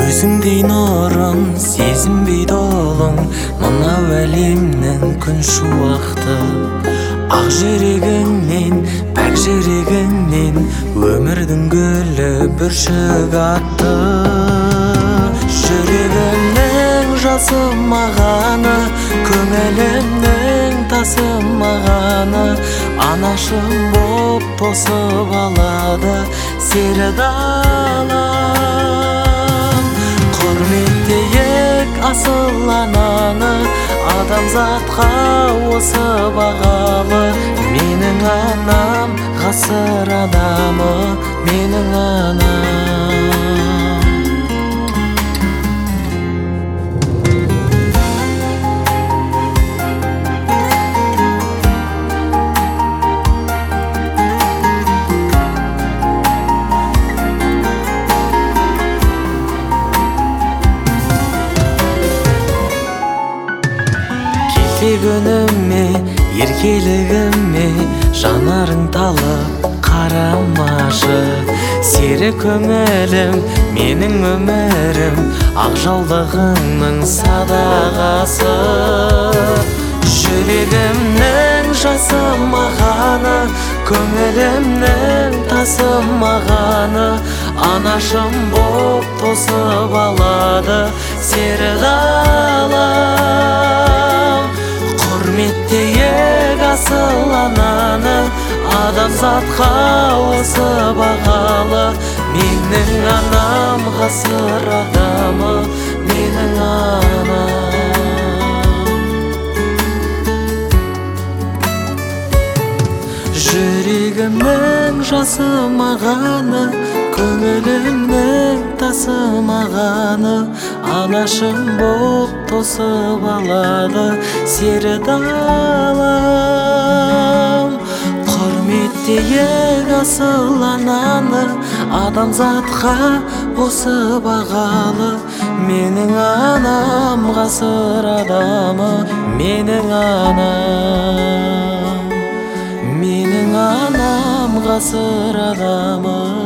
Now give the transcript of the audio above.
өзіңдей нұрын сезінбей долың, мынау әлемнің күн шуақты. Ақ жүрегіңнен, пәк жүрегіңнен, өмірдің гүлі бүршік атты. Жүрегімнің жасымағаны, көңілімнің тасымағаны, анашым боп тосып алады сері далам. Құрметтейік асыл ананы, адамзатқа осы бағалы. Менің анам ғасыр адамы, менің анам. Күніме, еркелігіме, жанарың талып қарамашы. Сері көңілім, менің өмірім, ақ жаулығыңның садағасы. Жүрегімнің жасымағаны, көңілімнің тасымағаны, анашым боп тосып алады сері далам. Құрметтейік асыл ананы, адамзатқа осы бағалы. Менің анам ғасыр адамы, менің анам. Жүрегімнің жасымағаны, көңілімнің тасымағаны, анашым боп тосып алады сері далам. Құрметтейік асыл ананы, адамзатқа осы бағалы. Менің анам ғасыр адамы, менің анам. Менің анам ғасыр адамы.